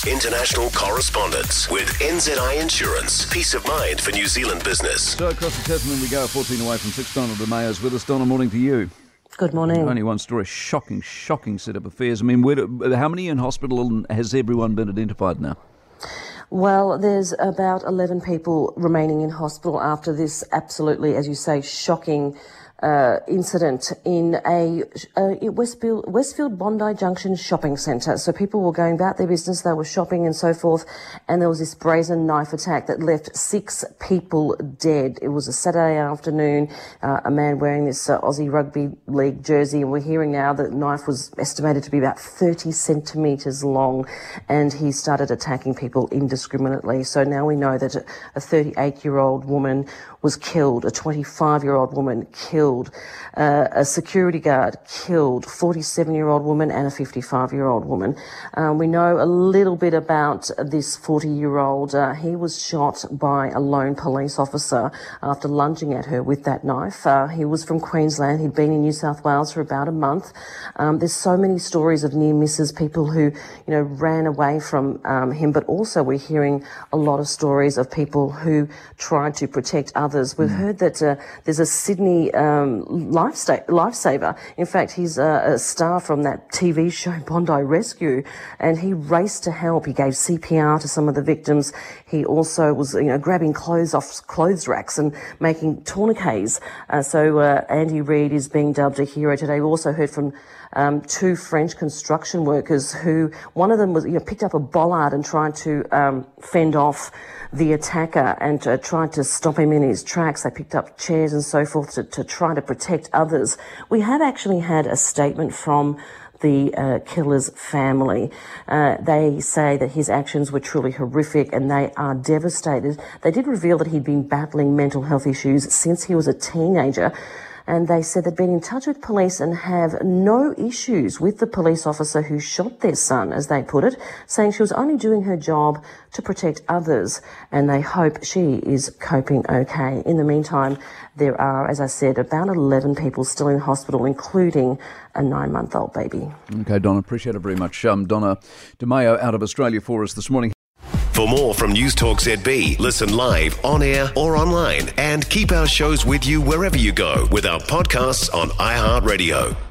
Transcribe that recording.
international correspondence with NZI Insurance. Peace of mind for New Zealand business. So across the Tasman we go, 14 away from 6. Donna DeMayo's with us. Donna, morning to you. Good morning. Only one story. Shocking set of affairs. I mean, how many in hospital and has everyone been identified now? Well, there's about 11 people remaining in hospital after this absolutely, as you say, shocking incident in a Westfield Bondi Junction shopping centre. So people were going about their business, they were shopping and so forth, and there was this brazen knife attack that left 6 people dead. It was a Saturday afternoon, a man wearing this Aussie Rugby League jersey, and we're hearing now that the knife was estimated to be about 30 centimetres long, and he started attacking people indiscriminately. So now we know that a 38-year-old woman was killed, a 25-year-old woman killed, a security guard killed, 47-year-old woman and a 55-year-old woman. We know a little bit about this 40-year-old. He was shot by a lone police officer after lunging at her with that knife. He was from Queensland. He'd been in New South Wales for about a month. There's so many stories of near misses, people who, ran away from him, but also we're hearing a lot of stories of people who tried to protect others. We've heard that there's a Sydney lifesaver. In fact, he's a star from that TV show Bondi Rescue, and he raced to help. He gave CPR to some of the victims. He also was, grabbing clothes off clothes racks and making tourniquets. So Andy Reid is being dubbed a hero today. We also heard from 2 French construction workers who, one of them was picked up a bollard and tried to fend off the attacker and tried to stop him in his tracks. They picked up chairs and so forth to try to protect others. We have actually had a statement from the killer's family. They say that his actions were truly horrific and they are devastated. They did reveal that he'd been battling mental health issues since he was a teenager. And they said they'd been in touch with police and have no issues with the police officer who shot their son, as they put it, saying she was only doing her job to protect others, and they hope she is coping okay. In the meantime, there are, as I said, about 11 people still in hospital, including a 9-month-old baby. Okay, Donna, appreciate it very much. Donna DeMayo out of Australia for us this morning. For more from News Talk ZB, listen live, on air or online, and keep our shows with you wherever you go with our podcasts on iHeartRadio.